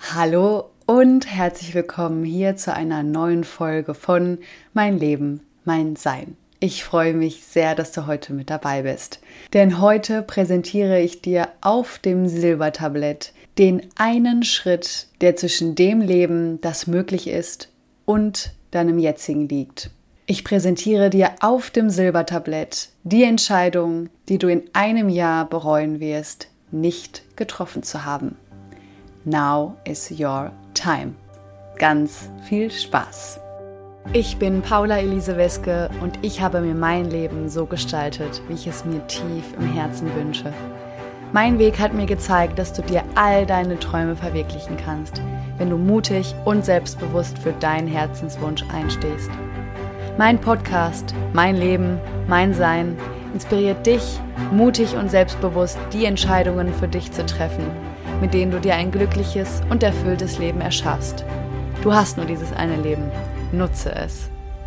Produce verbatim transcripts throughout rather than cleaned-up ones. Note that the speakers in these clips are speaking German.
Hallo und herzlich willkommen hier zu einer neuen Folge von Mein Leben, mein Sein. Ich freue mich sehr, dass du heute mit dabei bist, denn heute präsentiere ich dir auf dem Silbertablett den einen Schritt, der zwischen dem Leben, das möglich ist, und deinem jetzigen liegt. Ich präsentiere dir auf dem Silbertablett die Entscheidung, die du in einem Jahr bereuen wirst, nicht getroffen zu haben. Now is your time. Ganz viel Spaß! Ich bin Paula Elise Weske und ich habe mir mein Leben so gestaltet, wie ich es mir tief im Herzen wünsche. Mein Weg hat mir gezeigt, dass du dir all deine Träume verwirklichen kannst, wenn du mutig und selbstbewusst für deinen Herzenswunsch einstehst. Mein Podcast, mein Leben, mein Sein inspiriert dich, mutig und selbstbewusst die Entscheidungen für dich zu treffen, mit denen du dir ein glückliches und erfülltes Leben erschaffst. Du hast nur dieses eine Leben. Nutze es.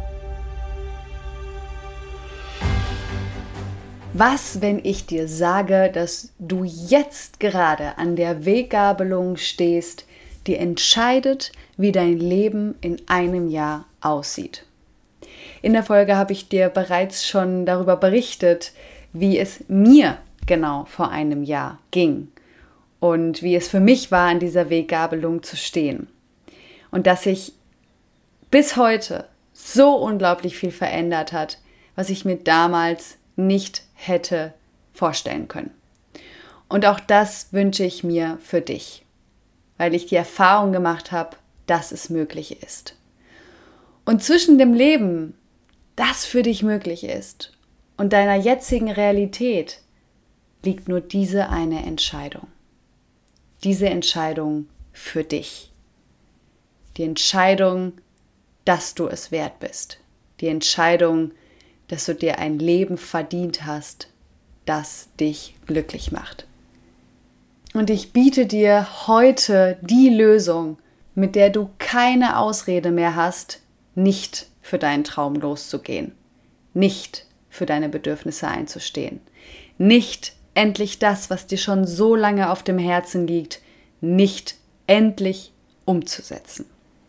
Was, wenn ich dir sage, dass du jetzt gerade an der Weggabelung stehst, die entscheidet, wie dein Leben in einem Jahr aussieht? In der Folge habe ich dir bereits schon darüber berichtet, wie es mir genau vor einem Jahr ging. Und wie es für mich war, an dieser Weggabelung zu stehen. Und dass sich bis heute so unglaublich viel verändert hat, was ich mir damals nicht hätte vorstellen können. Und auch das wünsche ich mir für dich, weil ich die Erfahrung gemacht habe, dass es möglich ist. Und zwischen dem Leben, das für dich möglich ist, und deiner jetzigen Realität liegt nur diese eine Entscheidung. Diese Entscheidung für dich. Die Entscheidung, dass du es wert bist. Die Entscheidung, dass du dir ein Leben verdient hast, das dich glücklich macht. Und ich biete dir heute die Lösung, mit der du keine Ausrede mehr hast, nicht für deinen Traum loszugehen, nicht für deine Bedürfnisse einzustehen, nicht endlich das, was dir schon so lange auf dem Herzen liegt, nicht endlich umzusetzen.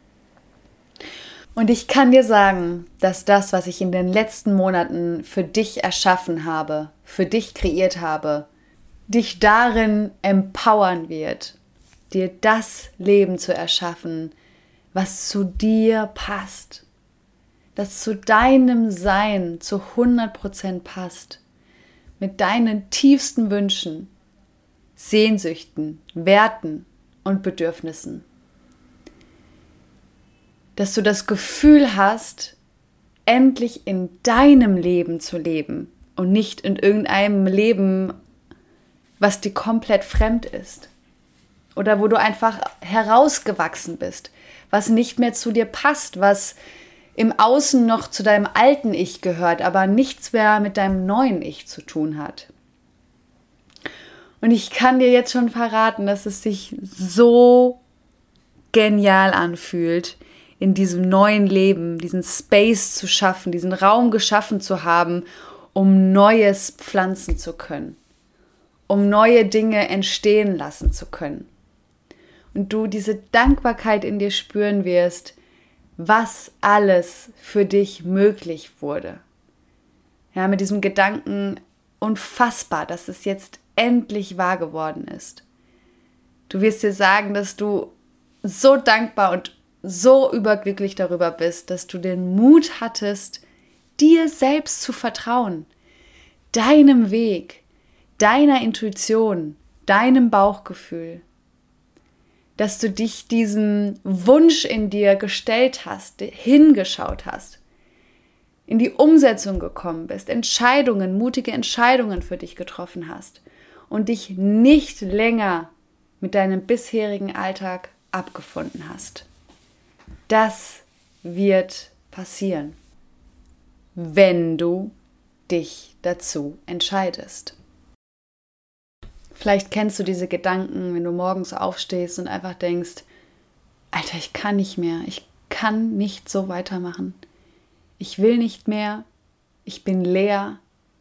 Und ich kann dir sagen, dass das, was ich in den letzten Monaten für dich erschaffen habe, für dich kreiert habe, dich darin empowern wird, dir das Leben zu erschaffen, was zu dir passt, das zu deinem Sein zu hundert Prozent passt, mit deinen tiefsten Wünschen, Sehnsüchten, Werten und Bedürfnissen. Dass du das Gefühl hast, endlich in deinem Leben zu leben und nicht in irgendeinem Leben, was dir komplett fremd ist. Oder wo du einfach herausgewachsen bist, was nicht mehr zu dir passt, was im Außen noch zu deinem alten Ich gehört, aber nichts mehr mit deinem neuen Ich zu tun hat. Und ich kann dir jetzt schon verraten, dass es sich so genial anfühlt, in diesem neuen Leben, diesen Space zu schaffen, diesen Raum geschaffen zu haben, um Neues pflanzen zu können, um neue Dinge entstehen lassen zu können. Und du diese Dankbarkeit in dir spüren wirst, was alles für dich möglich wurde. Ja, mit diesem Gedanken, unfassbar, dass es jetzt endlich wahr geworden ist. Du wirst dir sagen, dass du so dankbar und so überglücklich darüber bist, dass du den Mut hattest, dir selbst zu vertrauen, deinem Weg, deiner Intuition, deinem Bauchgefühl, dass du dich diesem Wunsch in dir gestellt hast, hingeschaut hast, in die Umsetzung gekommen bist, Entscheidungen, mutige Entscheidungen für dich getroffen hast und dich nicht länger mit deinem bisherigen Alltag abgefunden hast. Das wird passieren, wenn du dich dazu entscheidest. Vielleicht kennst du diese Gedanken, wenn du morgens aufstehst und einfach denkst, Alter, ich kann nicht mehr, ich kann nicht so weitermachen. Ich will nicht mehr, ich bin leer,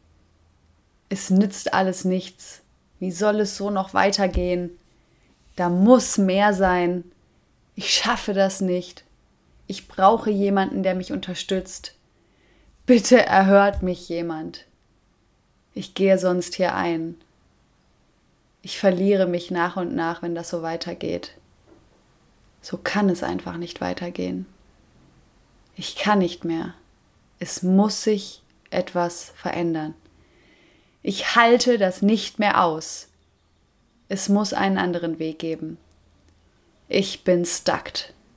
es nützt alles nichts. Wie soll es so noch weitergehen? Da muss mehr sein. Ich schaffe das nicht. Ich brauche jemanden, der mich unterstützt. Bitte erhört mich jemand. Ich gehe sonst hier ein. Ich verliere mich nach und nach, wenn das so weitergeht. So kann es einfach nicht weitergehen. Ich kann nicht mehr. Es muss sich etwas verändern. Ich halte das nicht mehr aus. Es muss einen anderen Weg geben. Ich bin stuck.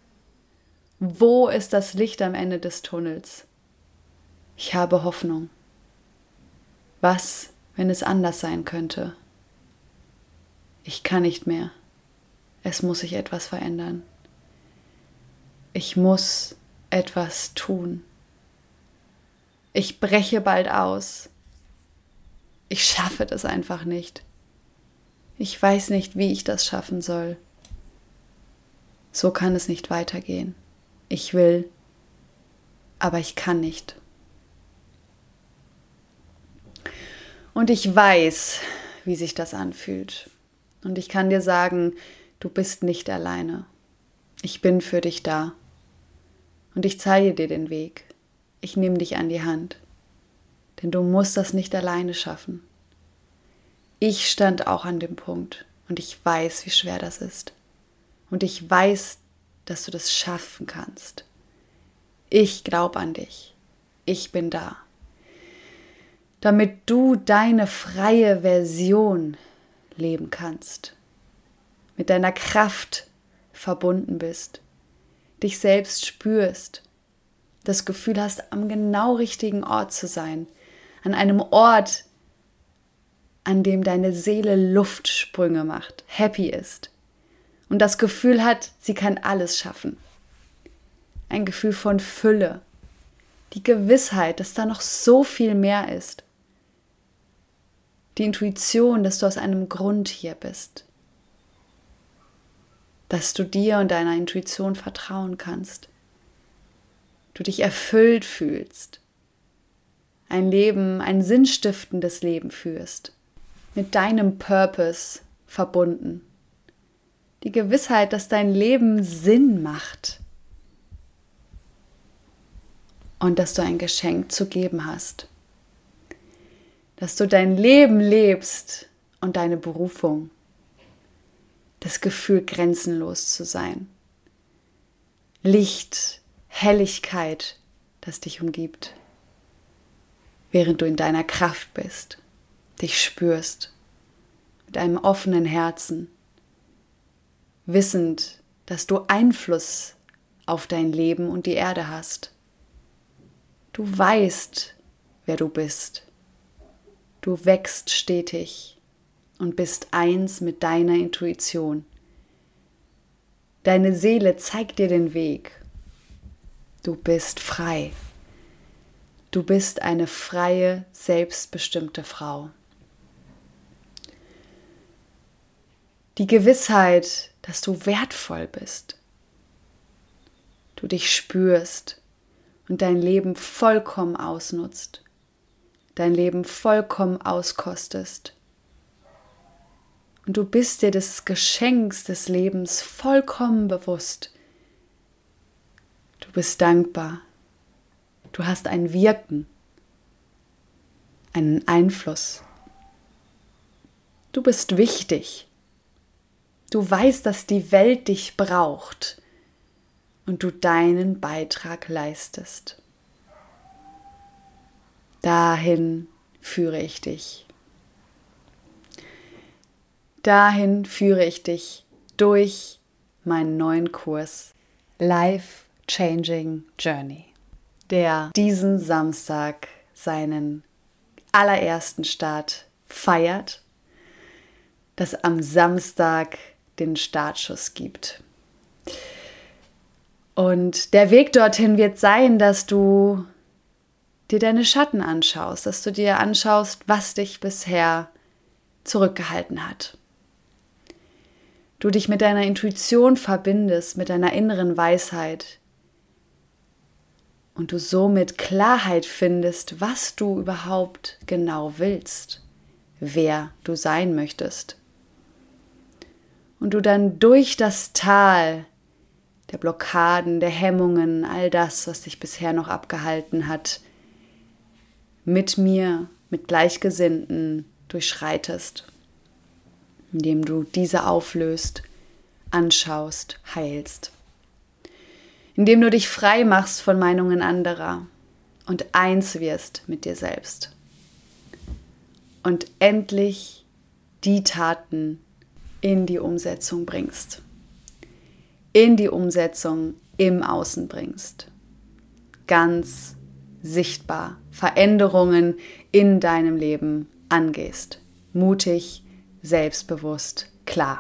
Wo ist das Licht am Ende des Tunnels? Ich habe Hoffnung. Was, wenn es anders sein könnte? Ich kann nicht mehr. Es muss sich etwas verändern. Ich muss etwas tun. Ich breche bald aus. Ich schaffe das einfach nicht. Ich weiß nicht, wie ich das schaffen soll. So kann es nicht weitergehen. Ich will, aber ich kann nicht. Und ich weiß, wie sich das anfühlt. Und ich kann dir sagen, du bist nicht alleine. Ich bin für dich da. Und ich zeige dir den Weg. Ich nehme dich an die Hand. Denn du musst das nicht alleine schaffen. Ich stand auch an dem Punkt und ich weiß, wie schwer das ist. Und ich weiß, dass du das schaffen kannst. Ich glaube an dich. Ich bin da. Damit du deine freie Version leben kannst. Mit deiner Kraft verbunden bist. Dich selbst spürst. Das Gefühl hast, am genau richtigen Ort zu sein. An einem Ort, an dem deine Seele Luftsprünge macht, happy ist. Und das Gefühl hat, sie kann alles schaffen. Ein Gefühl von Fülle. Die Gewissheit, dass da noch so viel mehr ist. Die Intuition, dass du aus einem Grund hier bist. Dass du dir und deiner Intuition vertrauen kannst. Du dich erfüllt fühlst. Ein Leben, ein sinnstiftendes Leben führst. Mit deinem Purpose verbunden. Die Gewissheit, dass dein Leben Sinn macht. Und dass du ein Geschenk zu geben hast. Dass du dein Leben lebst und deine Berufung. Das Gefühl, grenzenlos zu sein. Licht, Helligkeit, das dich umgibt. Während du in deiner Kraft bist, dich spürst, mit einem offenen Herzen, wissend, dass du Einfluss auf dein Leben und die Erde hast. Du weißt, wer du bist. Du wächst stetig und bist eins mit deiner Intuition. Deine Seele zeigt dir den Weg. Du bist frei. Du bist eine freie, selbstbestimmte Frau. Die Gewissheit, dass du wertvoll bist. Du dich spürst und dein Leben vollkommen ausnutzt. Dein Leben vollkommen auskostest. Und du bist dir des Geschenks des Lebens vollkommen bewusst. Du bist dankbar. Du hast ein Wirken, einen Einfluss. Du bist wichtig. Du weißt, dass die Welt dich braucht und du deinen Beitrag leistest. Dahin führe ich dich. Dahin führe ich dich durch meinen neuen Kurs Life Changing Journey, der diesen Samstag seinen allerersten Start feiert, das am Samstag den Startschuss gibt. Und der Weg dorthin wird sein, dass du dir deine Schatten anschaust, dass du dir anschaust, was dich bisher zurückgehalten hat. Du dich mit deiner Intuition verbindest, mit deiner inneren Weisheit und du somit Klarheit findest, was du überhaupt genau willst, wer du sein möchtest. Und du dann durch das Tal der Blockaden, der Hemmungen, all das, was dich bisher noch abgehalten hat, mit mir, mit Gleichgesinnten durchschreitest, indem du diese auflöst, anschaust, heilst. Indem du dich frei machst von Meinungen anderer und eins wirst mit dir selbst. Und endlich die Taten in die Umsetzung bringst. In die Umsetzung im Außen bringst. Ganz sichtbar Veränderungen in deinem Leben angehst. Mutig, selbstbewusst, klar.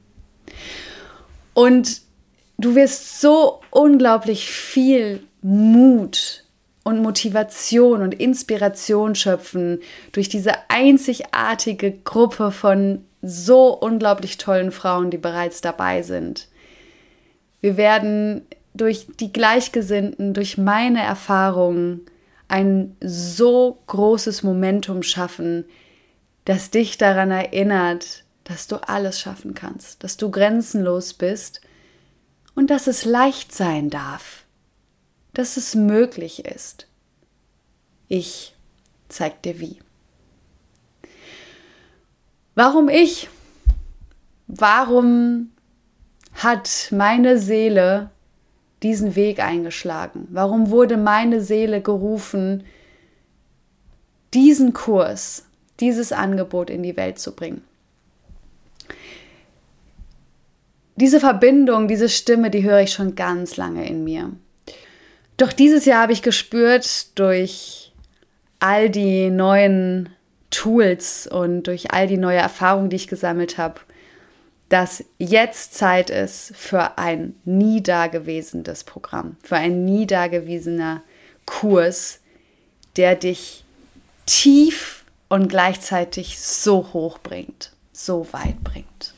Und du wirst so unglaublich viel Mut und Motivation und Inspiration schöpfen durch diese einzigartige Gruppe von so unglaublich tollen Frauen, die bereits dabei sind. Wir werden durch die Gleichgesinnten, durch meine Erfahrungen ein so großes Momentum schaffen, das dich daran erinnert, dass du alles schaffen kannst, dass du grenzenlos bist und dass es leicht sein darf, dass es möglich ist. Ich zeig dir wie. Warum ich? Warum hat meine Seele diesen Weg eingeschlagen? Warum wurde meine Seele gerufen, diesen Kurs, dieses Angebot in die Welt zu bringen? Diese Verbindung, diese Stimme, die höre ich schon ganz lange in mir. Doch dieses Jahr habe ich gespürt, durch all die neuen Tools und durch all die neue Erfahrung, die ich gesammelt habe, dass jetzt Zeit ist für ein nie dagewesenes Programm, für ein nie dagewesener Kurs, der dich tief und gleichzeitig so hoch bringt, so weit bringt.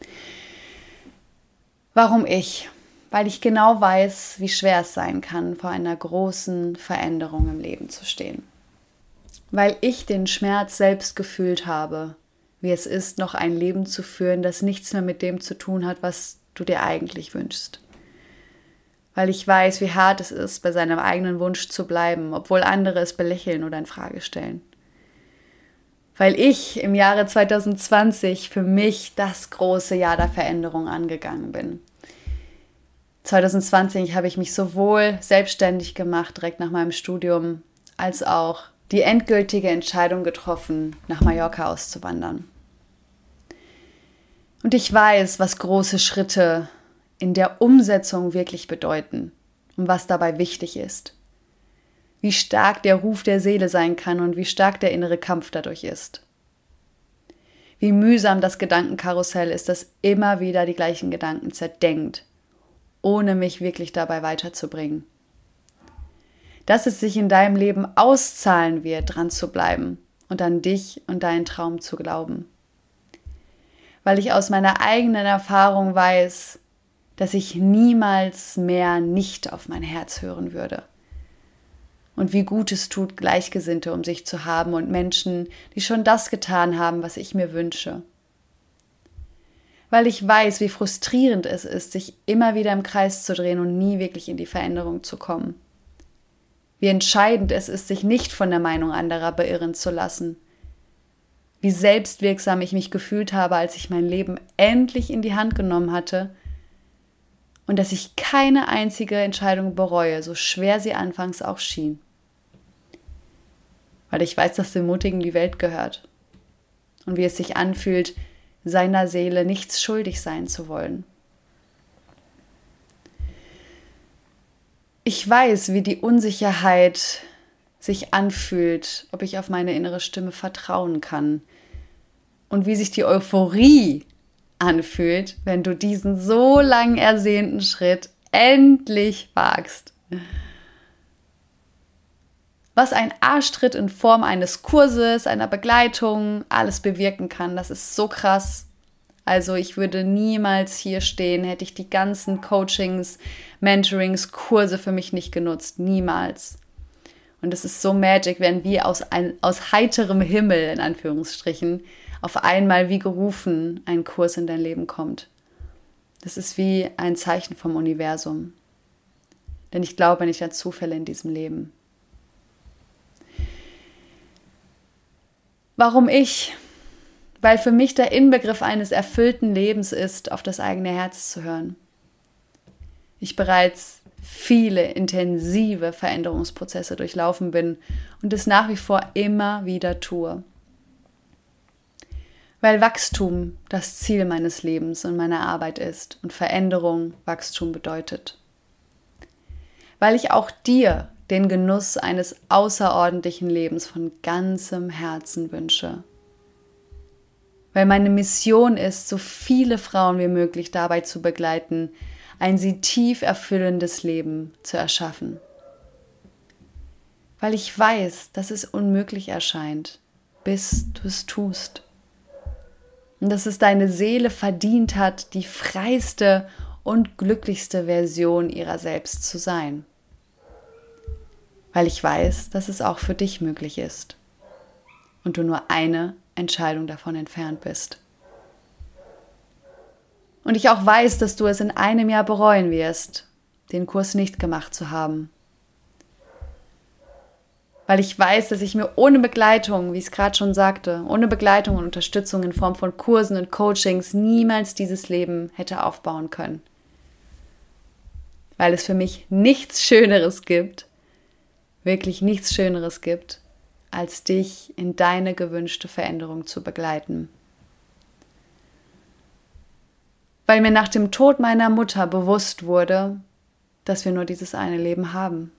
Warum ich? Weil ich genau weiß, wie schwer es sein kann, vor einer großen Veränderung im Leben zu stehen. Weil ich den Schmerz selbst gefühlt habe, wie es ist, noch ein Leben zu führen, das nichts mehr mit dem zu tun hat, was du dir eigentlich wünschst. Weil ich weiß, wie hart es ist, bei seinem eigenen Wunsch zu bleiben, obwohl andere es belächeln oder in Frage stellen. Weil ich im Jahre zwanzig zwanzig für mich das große Jahr der Veränderung angegangen bin. zwanzig zwanzig habe ich mich sowohl selbstständig gemacht, direkt nach meinem Studium, als auch die endgültige Entscheidung getroffen, nach Mallorca auszuwandern. Und ich weiß, was große Schritte in der Umsetzung wirklich bedeuten und was dabei wichtig ist. Wie stark der Ruf der Seele sein kann und wie stark der innere Kampf dadurch ist. Wie mühsam das Gedankenkarussell ist, das immer wieder die gleichen Gedanken zerdenkt, ohne mich wirklich dabei weiterzubringen. Dass es sich in deinem Leben auszahlen wird, dran zu bleiben und an dich und deinen Traum zu glauben. Weil ich aus meiner eigenen Erfahrung weiß, dass ich niemals mehr nicht auf mein Herz hören würde. Und wie gut es tut, Gleichgesinnte um sich zu haben und Menschen, die schon das getan haben, was ich mir wünsche. Weil ich weiß, wie frustrierend es ist, sich immer wieder im Kreis zu drehen und nie wirklich in die Veränderung zu kommen. Wie entscheidend es ist, sich nicht von der Meinung anderer beirren zu lassen. Wie selbstwirksam ich mich gefühlt habe, als ich mein Leben endlich in die Hand genommen hatte und dass ich keine einzige Entscheidung bereue, so schwer sie anfangs auch schien. Weil ich weiß, dass dem Mutigen die Welt gehört und wie es sich anfühlt, seiner Seele nichts schuldig sein zu wollen. Ich weiß, wie die Unsicherheit sich anfühlt, ob ich auf meine innere Stimme vertrauen kann und wie sich die Euphorie anfühlt, wenn du diesen so lang ersehnten Schritt endlich wagst. Was ein Arschtritt in Form eines Kurses, einer Begleitung, alles bewirken kann, das ist so krass. Also ich würde niemals hier stehen, hätte ich die ganzen Coachings, Mentorings, Kurse für mich nicht genutzt. Niemals. Und es ist so magic, wenn wie aus, ein, aus heiterem Himmel, in Anführungsstrichen, auf einmal wie gerufen ein Kurs in dein Leben kommt. Das ist wie ein Zeichen vom Universum. Denn ich glaube nicht an Zufälle in diesem Leben. Warum ich? Weil für mich der Inbegriff eines erfüllten Lebens ist, auf das eigene Herz zu hören. Ich bereits viele intensive Veränderungsprozesse durchlaufen bin und es nach wie vor immer wieder tue. Weil Wachstum das Ziel meines Lebens und meiner Arbeit ist und Veränderung Wachstum bedeutet. Weil ich auch dir den Genuss eines außerordentlichen Lebens von ganzem Herzen wünsche. Weil meine Mission ist, so viele Frauen wie möglich dabei zu begleiten, ein sie tief erfüllendes Leben zu erschaffen. Weil ich weiß, dass es unmöglich erscheint, bis du es tust. Und dass es deine Seele verdient hat, die freiste und glücklichste Version ihrer selbst zu sein. Weil ich weiß, dass es auch für dich möglich ist und du nur eine Entscheidung davon entfernt bist. Und ich auch weiß, dass du es in einem Jahr bereuen wirst, den Kurs nicht gemacht zu haben. Weil ich weiß, dass ich mir ohne Begleitung, wie ich es gerade schon sagte, ohne Begleitung und Unterstützung in Form von Kursen und Coachings niemals dieses Leben hätte aufbauen können. Weil es für mich nichts Schöneres gibt, wirklich nichts Schöneres gibt, als dich in deine gewünschte Veränderung zu begleiten. Weil mir nach dem Tod meiner Mutter bewusst wurde, dass wir nur dieses eine Leben haben.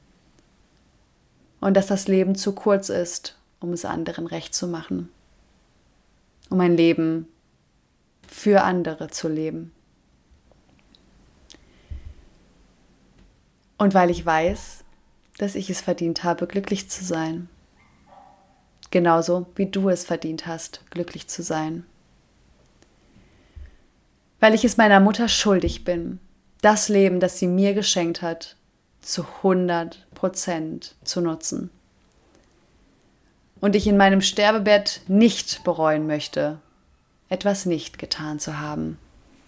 Und dass das Leben zu kurz ist, um es anderen recht zu machen. Um ein Leben für andere zu leben. Und weil ich weiß, dass ich es verdient habe, glücklich zu sein. Genauso wie du es verdient hast, glücklich zu sein. Weil ich es meiner Mutter schuldig bin, das Leben, das sie mir geschenkt hat, zu hundert Prozent zu nutzen. Und ich in meinem Sterbebett nicht bereuen möchte, etwas nicht getan zu haben.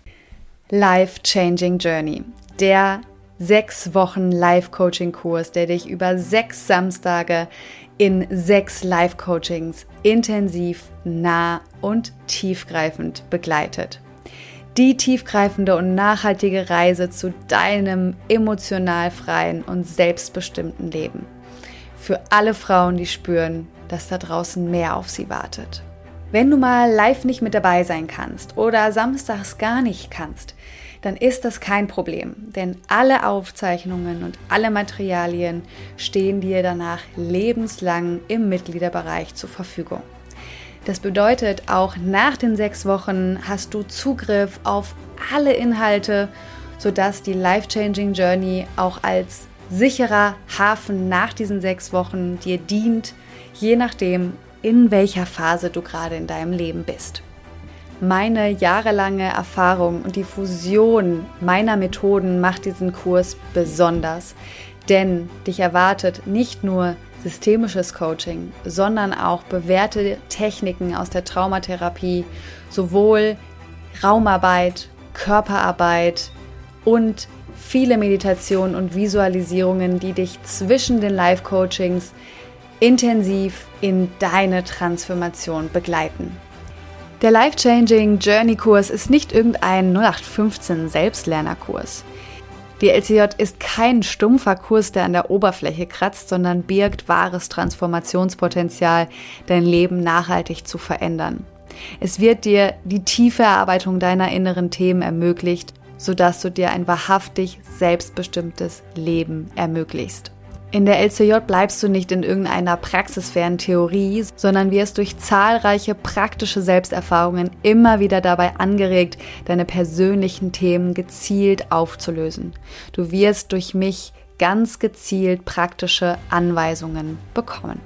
Life Changing Journey, der sechs Wochen Live-Coaching-Kurs, der dich über sechs Samstage in sechs Live-Coachings intensiv, nah und tiefgreifend begleitet. Die tiefgreifende und nachhaltige Reise zu deinem emotional freien und selbstbestimmten Leben. Für alle Frauen, die spüren, dass da draußen mehr auf sie wartet. Wenn du mal live nicht mit dabei sein kannst oder samstags gar nicht kannst, dann ist das kein Problem, denn alle Aufzeichnungen und alle Materialien stehen dir danach lebenslang im Mitgliederbereich zur Verfügung. Das bedeutet, auch nach den sechs Wochen hast du Zugriff auf alle Inhalte, sodass die Life-Changing Journey auch als sicherer Hafen nach diesen sechs Wochen dir dient, je nachdem, in welcher Phase du gerade in deinem Leben bist. Meine jahrelange Erfahrung und die Fusion meiner Methoden macht diesen Kurs besonders, denn dich erwartet nicht nur systemisches Coaching, sondern auch bewährte Techniken aus der Traumatherapie, sowohl Raumarbeit, Körperarbeit und viele Meditationen und Visualisierungen, die dich zwischen den Live-Coachings intensiv in deine Transformation begleiten. Der Life-Changing Journey Kurs ist nicht irgendein null acht fünfzehn Selbstlernerkurs. Die L C J ist kein stumpfer Kurs, der an der Oberfläche kratzt, sondern birgt wahres Transformationspotenzial, dein Leben nachhaltig zu verändern. Es wird dir die tiefe Erarbeitung deiner inneren Themen ermöglicht, sodass du dir ein wahrhaftig selbstbestimmtes Leben ermöglichst. In der L C J bleibst du nicht in irgendeiner praxisfernen Theorie, sondern wirst durch zahlreiche praktische Selbsterfahrungen immer wieder dabei angeregt, deine persönlichen Themen gezielt aufzulösen. Du wirst durch mich ganz gezielt praktische Anweisungen bekommen.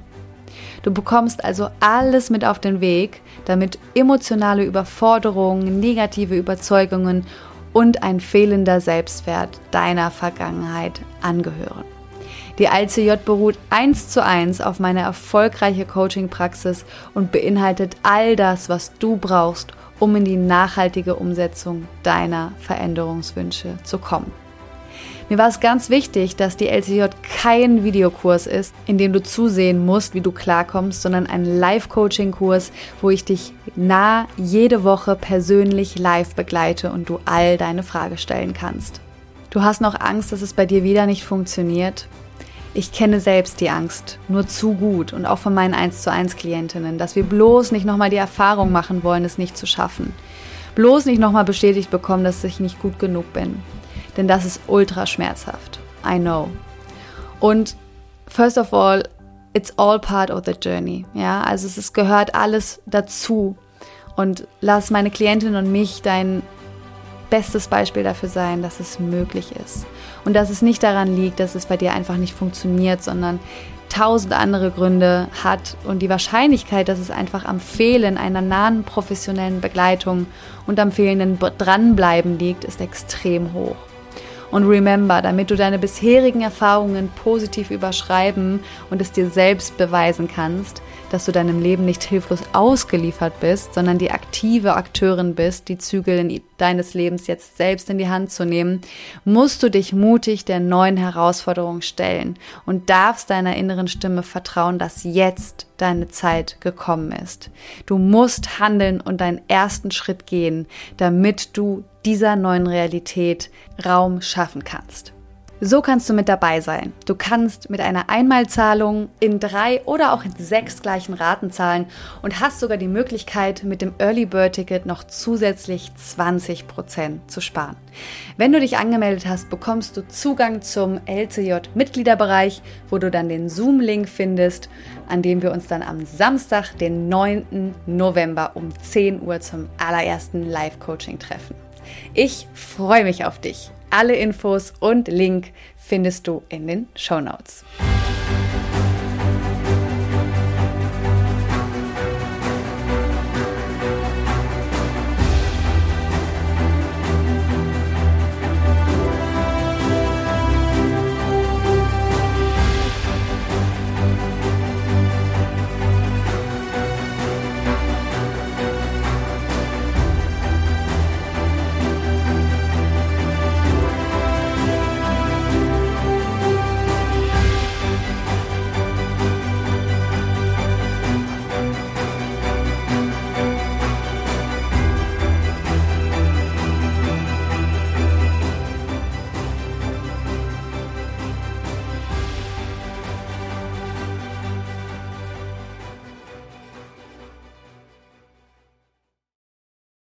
Du bekommst also alles mit auf den Weg, damit emotionale Überforderungen, negative Überzeugungen und ein fehlender Selbstwert deiner Vergangenheit angehören. Die L C J beruht eins zu eins auf meiner erfolgreichen Coaching-Praxis und beinhaltet all das, was du brauchst, um in die nachhaltige Umsetzung deiner Veränderungswünsche zu kommen. Mir war es ganz wichtig, dass die L C J kein Videokurs ist, in dem du zusehen musst, wie du klarkommst, sondern ein Live-Coaching-Kurs, wo ich dich nah jede Woche persönlich live begleite und du all deine Fragen stellen kannst. Du hast noch Angst, dass es bei dir wieder nicht funktioniert? Ich kenne selbst die Angst nur zu gut und auch von meinen eins zu eins Klientinnen, dass wir bloß nicht nochmal die Erfahrung machen wollen, es nicht zu schaffen. Bloß nicht nochmal bestätigt bekommen, dass ich nicht gut genug bin. Denn das ist ultra schmerzhaft. I know. Und first of all, it's all part of the journey. Ja, also es ist, gehört alles dazu. Und lass meine Klientin und mich dein bestes Beispiel dafür sein, dass es möglich ist. Und dass es nicht daran liegt, dass es bei dir einfach nicht funktioniert, sondern tausend andere Gründe hat. Und die Wahrscheinlichkeit, dass es einfach am Fehlen einer nahen professionellen Begleitung und am fehlenden Dranbleiben liegt, ist extrem hoch. Und remember, damit du deine bisherigen Erfahrungen positiv überschreiben und es dir selbst beweisen kannst, dass du deinem Leben nicht hilflos ausgeliefert bist, sondern die aktive Akteurin bist, die Zügel in deines Lebens jetzt selbst in die Hand zu nehmen, musst du dich mutig der neuen Herausforderung stellen und darfst deiner inneren Stimme vertrauen, dass jetzt deine Zeit gekommen ist. Du musst handeln und deinen ersten Schritt gehen, damit du dieser neuen Realität Raum schaffen kannst. So kannst du mit dabei sein. Du kannst mit einer Einmalzahlung in drei oder auch in sechs gleichen Raten zahlen und hast sogar die Möglichkeit, mit dem Early Bird Ticket noch zusätzlich zwanzig Prozent zu sparen. Wenn du dich angemeldet hast, bekommst du Zugang zum L C J-Mitgliederbereich, wo du dann den Zoom-Link findest, an dem wir uns dann am Samstag, den neunten November um zehn Uhr zum allerersten Live-Coaching treffen. Ich freue mich auf dich. Alle Infos und Link findest du in den Shownotes.